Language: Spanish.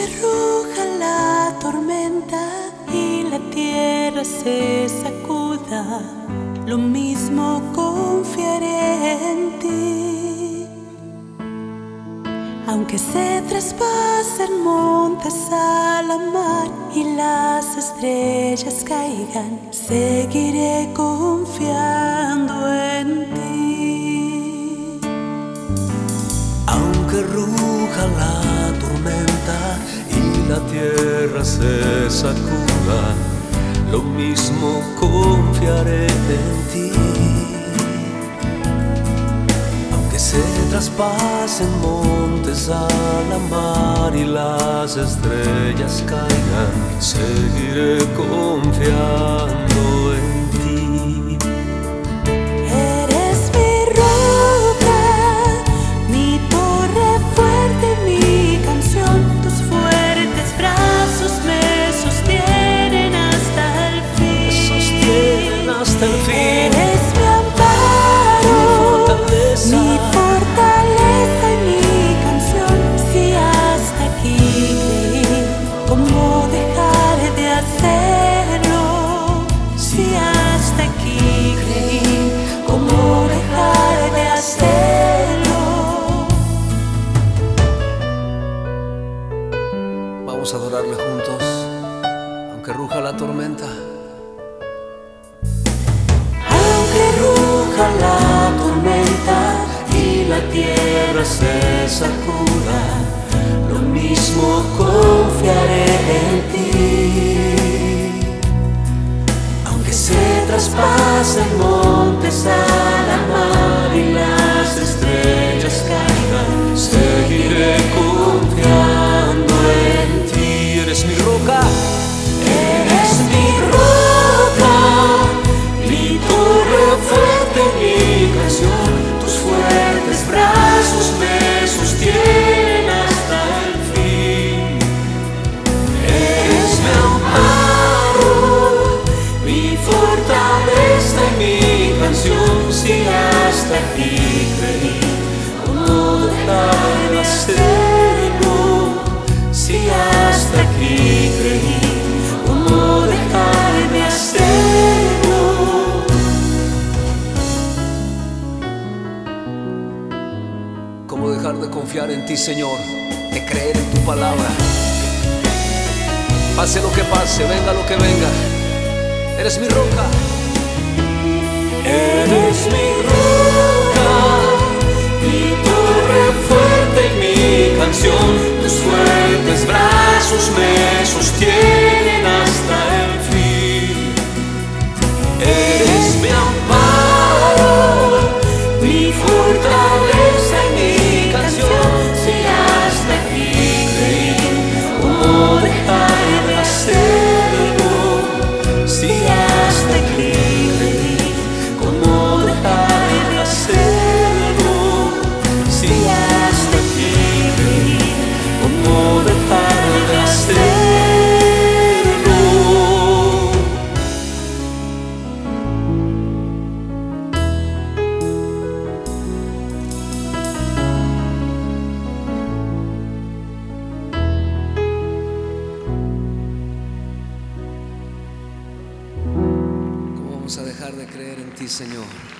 ruja la tormenta y la tierra se sacuda, lo mismo confiaré en ti. Aunque se traspasen montes a la mar y las estrellas caigan, seguiré confiando en ti. Aunque ruja la tormenta y la tierra se sacuda, lo mismo confiaré en ti. Aunque se traspasen montes a la mar y las estrellas caigan, seguiré confiando en ti. Eres mi roca, mi torre fuerte, mi canción. Tus fuertes brazos me sostienen hasta el fin. Me sostienen hasta el fin. Eres mi amparo, mi fortaleza y mi canción. Si hasta aquí creí, ¿cómo dejar de hacerlo? Si hasta aquí creí, ¿cómo dejar de hacerlo? Vamos a adorarle juntos, aunque ruja la tormenta. Aunque ruja la tormenta y la tierra se sacuda, lo mismo confiaré en ti. Aunque se traspasen montes a la mar y las estrellas caigan, Seguiré confiando en ti. Eres mi roca, eres mi roca, mi torre fuerte, mi canción. Tus fuertes brazos me sostienen hasta el fin. Eres mi amparo, mi fortaleza y mi canción. Si hasta aquí creí, ¿cómo dejar de hacerlo? Si hasta aquí creí, ¿cómo dejar de hacerlo? ¿Cómo dejar de confiar en ti, Señor? De creer en tu palabra. Pase lo que pase, venga lo que venga. Eres mi roca. Eres mi roca, mi torre fuerte y mi canción. Tus fuertes brazos me sostienen hasta el fin. Eres mi amparo, mi fortaleza y mi canción. Si hasta aquí creí, ¿cómo dejar de hacerlo? Si hasta aquí creí, ¿cómo dejar de hacerlo? Si hasta aquí creí, ¿cómo dejar de hacerlo? ¿Cómo vamos a dejar de creer en ti, Señor?